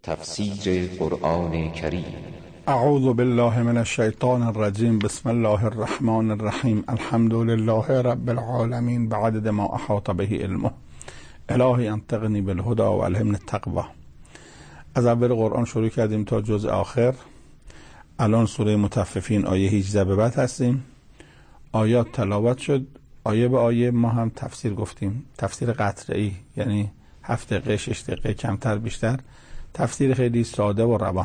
تفسیر قرآن کریم. اعوذ بالله من الشیطان الرجیم. بسم الله الرحمن الرحیم. الحمد لله رب العالمین بعدد ما احاط به علمه. الهی انطقنی بالهدى و الهمنی التقوی. از اول قرآن شروع کردیم تا جزء آخر. الان سوره مطففین آیه 18 به بعد هستیم. آیات تلاوت شد، آیه به آیه ما هم تفسیر گفتیم، تفسیر قطعی، یعنی 7 دقیقه 6 دقیقه کمتر بیشتر، تفسیر خیلی ساده و روان.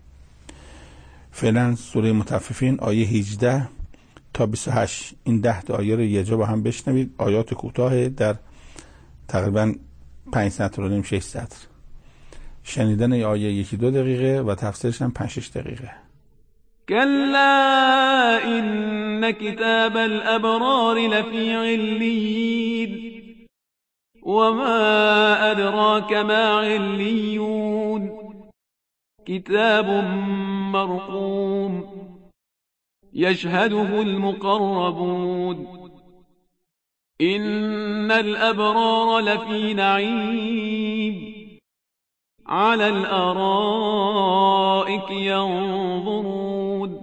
فعلا سوره مطففین آیه 18 تا 28 این 10 تا آیه رو یه جا با هم بشنوید. آیات کوتاه در تقریبا 5 سطر و نیم 6 سطر. شنیدن آیه 1-2 دقیقه و تفسیرش هم 5-6 دقیقه. كلا إن كتاب الأبرار لفي عليين وما أدراك ما عليون كتاب مرقوم يشهده المقربون إن الأبرار لفي نعيم على الأرائك ينظرون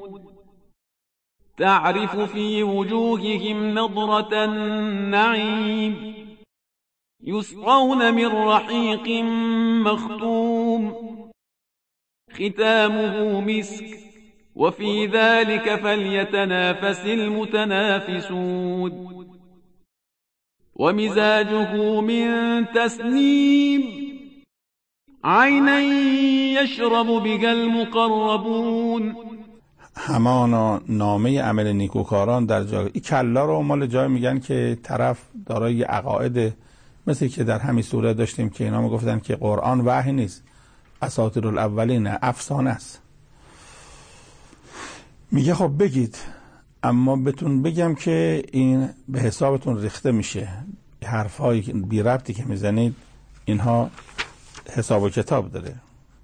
تعرف في وجوههم نضرة النعيم يسقون من رحيق مختوم ختامه مسك وفي ذلك فليتنافس المتنافسون ومزاجه من تسنيم عینا یشرب بها المقربون. همانا نامه عمل نیکوکاران در جای این کلا رو مال جای میگن که طرف دارای عقاید، مثل که در همین سوره داشتیم که اینا میگفتن که قرآن وحی نیست، اساطیر الاولین، افسانه است. میگه خب بگید، اما بهتون بگم که این به حسابتون ریخته میشه. حرفایی بی ربطی که میزنید اینها حساب و کتاب داره.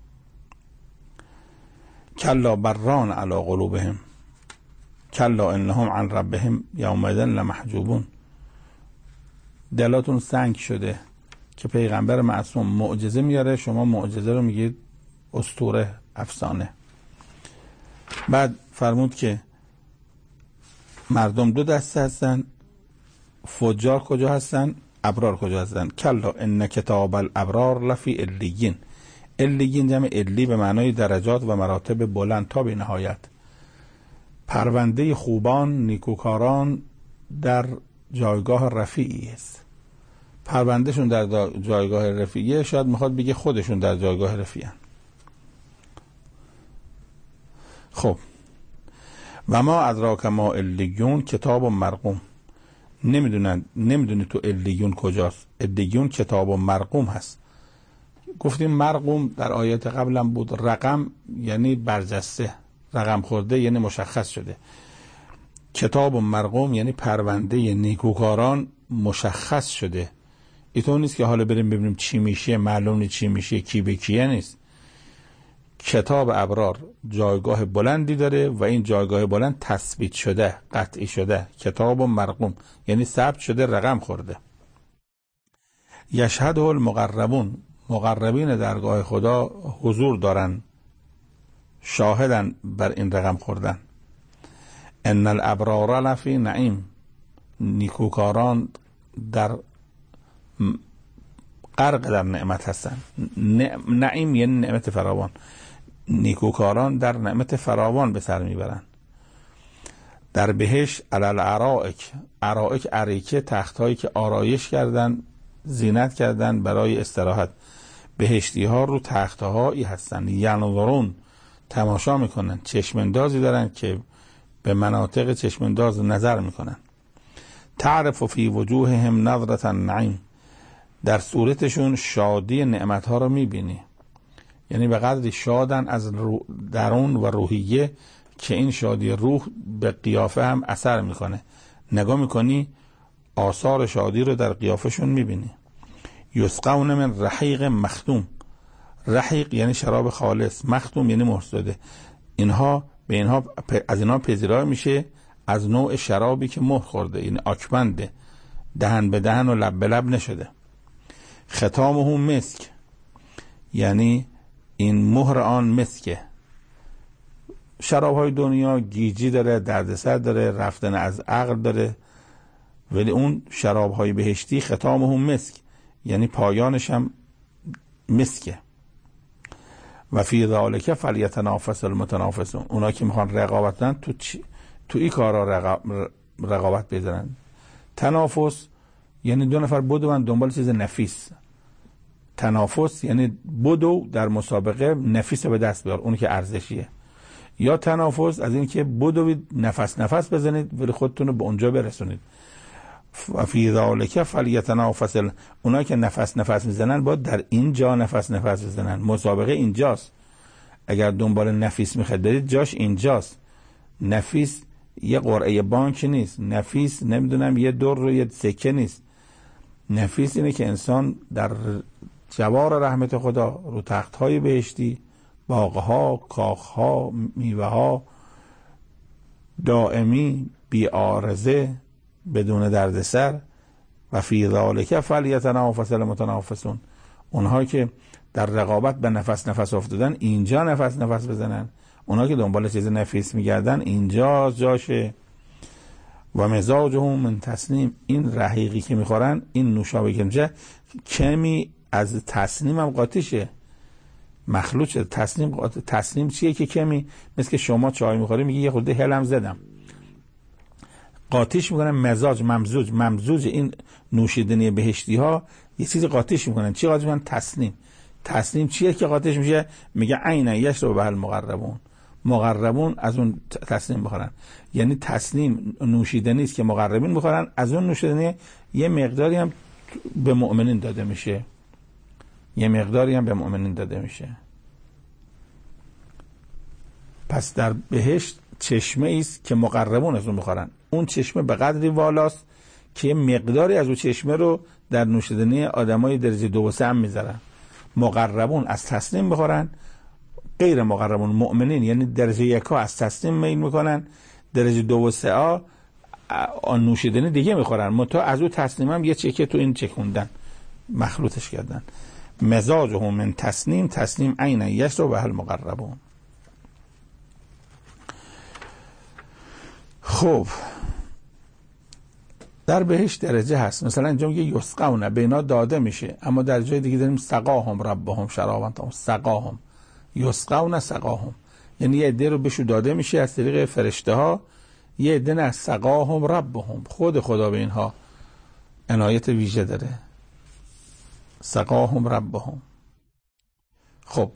کلا بران علی قلوبهم کلا انهم عن ربهم یومئذ لمحجوبون. دلاتون سنگ شده که پیغمبر معصوم معجزه میاره، شما معجزه رو میگید اسطوره، افسانه. بعد فرمود که مردم 2 دسته هستن، فجار کجا هستن، ابرار کجا هستن. کلا ان کتاب الابرار لفی علیین. علیین جمع علی به معنای درجات و مراتب بلند تا به نهایت. پرونده خوبان، نیکوکاران در جایگاه رفیعی است. پروندهشون در جایگاه رفیعیه، شاید میخواد بگه خودشون در جایگاه رفیعن. خب و ما ادراک ما علیون کتاب مرقوم. نمیدونی تو علیون کجاست. علیون کتاب مرقوم هست. گفتیم مرقوم در آیات قبلم بود. رقم یعنی برجسته، رقم خورده یعنی مشخص شده. کتاب مرقوم یعنی پرونده نیکوکاران مشخص شده. اینطور نیست که حالا بریم ببینیم چی میشه، معلوم نیست چی میشه، کی به کیه نیست. کتاب ابرار جایگاه بلندی داره و این جایگاه بلند تثبیت شده، قطعی شده. کتاب مرقوم یعنی ثبت شده، رقم خورده. یشهده المقربون. مقربین درگاه خدا حضور دارن، شاهدن بر این رقم خوردن. ان الابرار لفی نعیم. نیکوکاران در غرق در نعمت هستن. نعیم یعنی نعمت فراوان. نیکوکاران در نعمت فراوان به سر میبرن. در بهشت علی الارائک. ارائک اریکه، تختهایی که آرایش کردن، زینت کردن برای استراحت. بهشتی ها رو تختهایی هستن. ینظرون تماشا میکنن، چشمندازی دارن که به مناطق چشمنداز نظر میکنن. تعرف فی وجوههم نظرة النعیم. در صورتشون شادی نعمت ها رو میبینی، یعنی به قدری شادن از درون و روحیه که این شادی روح به قیافه هم اثر میکنه. نگاه میکنی آثار شادی رو در قیافشون میبینی. یسقون من رحیق مختوم. رحیق یعنی شراب خالص، مختوم یعنی مهر زده. از اینها پذیرای میشه از نوع شرابی که مهر خورده، یعنی آکبنده، دهن به دهن و لب به لب نشده. ختامه مسک، یعنی این مهر آن مسکه. شراب‌های دنیا گیجی داره، دردسر داره، رفتن از عقل داره، ولی اون شراب‌های بهشتی ختامهم مسک، یعنی پایانش هم مسکه. و فی ذالک فلیتنافس المتنافسون. اونا که میخوان رقابت کنن تو این کارا رقابت بزنن. تنافس یعنی دو نفر بدون دنبال چیز نفیس. تنافس یعنی بدو در مسابقه نفیس به دست بیار، اون که ارزشیه. یا تنافس از این که بدوید نفس بزنید ولی خودتون رو به اونجا برسونید. و فی ذالک فلیتنافس اونا که نفس میزنن باید در اینجا نفس بزنن. مسابقه اینجاست. اگر دنبال نفیس میخواید برید جاش اینجاست. نفیس یه قرعه بانک نیست. نفیس نمیدونم یه دور رو یه سکه نیست. نفیس اینه که انسان در جوار رحمت خدا رو تخت‌های بهشتی، باغ‌ها، کاخ‌ها، میوه‌ها دائمی، بی عارضه، بدون دردسر. و فی ذالک فلیتنافس المتنافسون. اونها که در رقابت به نفس افتادن اینجا نفس بزنن. اونها که دنبال چیز نفیس میگردن اینجا جاشه. و مزاجهم من تسنیم. این رحیقی که میخورن، این نوشابه که میشه کمی از تسنیم هم قاطیشه، مخلوط شده. تسنیم چیه که کمی، مثل که شما چای میخوری میگی یه خورده هلم زدم، قاطیش میکنن. مزاج ممزوج این نوشیدنی بهشتی ها یه چیزی قاطیش میکنن. چی قاطیش میکنن؟ تسنیم چیه که قاطیش میشه؟ میگه عین یشرب به المقربون از اون تسنیم بخورن. یعنی تسنیم نوشیدنی است که مقربین میخورن، از اون نوشیدنی یه مقداری هم به مؤمنین داده میشه. پس در بهشت چشمه است که مقربون از اون میخورن. اون چشمه به قدری والاست که یه مقداری از اون چشمه رو در نوشیدنی آدمای درجه 2 و 3 هم میذارن. مقربون از تسنیم بخورن، غیر مقربون مؤمنین یعنی درجه 1 از تسنیم میل میکنن، درجه 2 و 3 آن نوشیدنی دیگه میخورن، منتها از اون تسنیم هم یه چکه تو این چکوندن، مخلوطش کردن. مزاجهم من تسنیم عین یشرب به المقربون. خب در بهشت درجه هست. مثلا اینجا میگه یسقون، به اینا داده میشه، اما در جای دیگه داریم سقاهم ربهم شرابا طهورا. سقاهم، یسقون سقاهم، یعنی یه عده رو بهشون داده میشه از طریق فرشته ها، یه عده نه. سقاهم ربهم، خود خدا به اینها عنایت ویژه داره. سقاهم ربهم. خب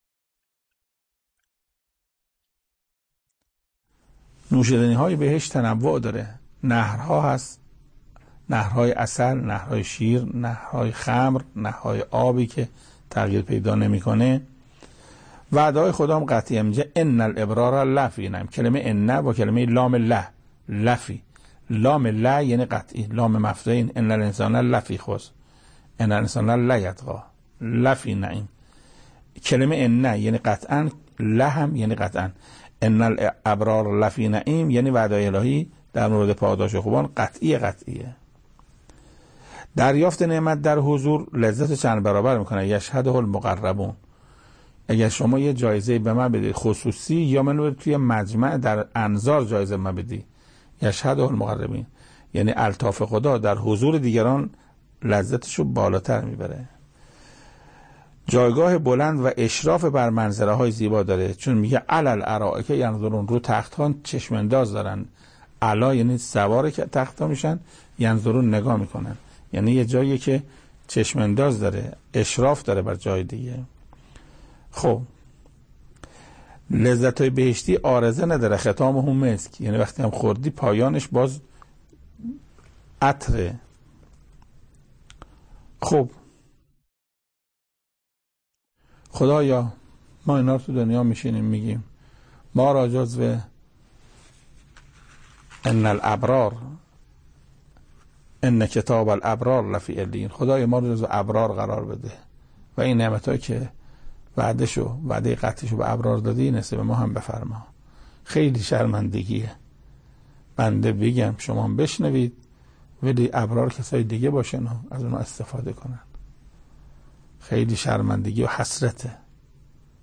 نوشیدنی های بهشت تنوع داره. نهرها هست، نهرهای عسل، نهرهای شیر، نهرهای خمر، نهرهای آبی که تغییر پیدا نمیکنه. وعده‌های خدا هم قطعیه. میگه ان الابرار لفی نعیم. کلمه ان با کلمه لام له لفی. لام له یعنی قطعی، لام مفتوحین. ان الانسان لفی خسر، ان الانسان لیطغی، لفی نعیم. کلمه ان یعنی قطعا، له هم یعنی قطعا. ان الابرار لفی نعیم یعنی وعده الهی در مورد پاداش خوبان قطعیه. دریافت نعمت در حضور لذت چند برابر میکنه. یشهده المقربون. اگر شما یه جایزه به من بدید خصوصی، یا منو توی مجمع در انظار جایزه من بدی، یشهده المقربین، یعنی الطاف خدا در حضور دیگران لذتشو بالاتر میبره. جایگاه بلند و اشراف بر منظره های زیبا داره، چون میگه علل ارائک ینظرون، رو تخت ها چشم انداز دارن. علا یعنی سوار تخت ها میشن، ینظرون نگاه میکنن، یعنی یه جایی که چشم انداز داره، اشراف داره بر جای دیگه. خب لذت های بهشتی عارضه نداره. ختامهم مسک، یعنی وقتی هم خوردی پایانش باز عطره. خب خدایا ما اینا تو دنیا میشینیم میگیم ما را جزو ان الابرار ان کتاب الابرار لفی علین، خدایا ما رو جزو ابرار قرار بده و این نعمتایی که وعده قطعشو به ابرار دادی نصیب ما هم بفرما. خیلی شرمندگیه بنده بگم، شما هم بشنوید، ولی ابرار کسای دیگه باشن و از اونها استفاده کنن. خیلی شرمندگی و حسرته.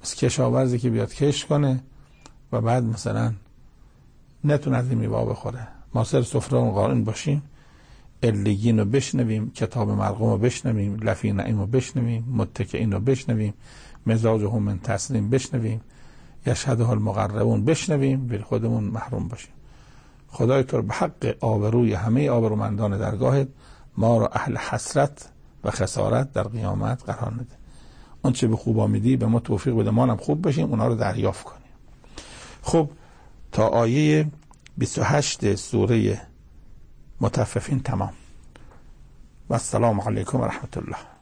از کشاورزی که بیاد کشت کنه و بعد مثلا نتونه از این میوه بخوره. ما سر سفره اون قائم باشیم، علیین رو بشنویم، کتاب مرقوم رو بشنویم، لفی نعیم رو بشنویم، متکئین رو بشنویم، مزاجهم من تسنیم بشنویم، یشهده المقربون بشنویم، به خودمون محروم باشیم. خدای تو به حق آبروی همه آبرومندان درگاهت ما رو اهل حسرت و خسارت در قیامت قرار نده. اون چه به خوبا میدی به ما توفیق بده، ما هم خوب بشیم اونا رو دریافت کنیم. خب تا آیه 28 سوره مطففین تمام. و السلام علیکم و رحمت الله.